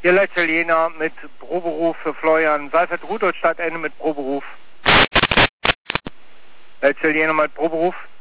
Hier Italiener mit Proberuf für Florian Seifert, Rudolstadt, Ende mit Proberuf. Italiener mit Proberuf.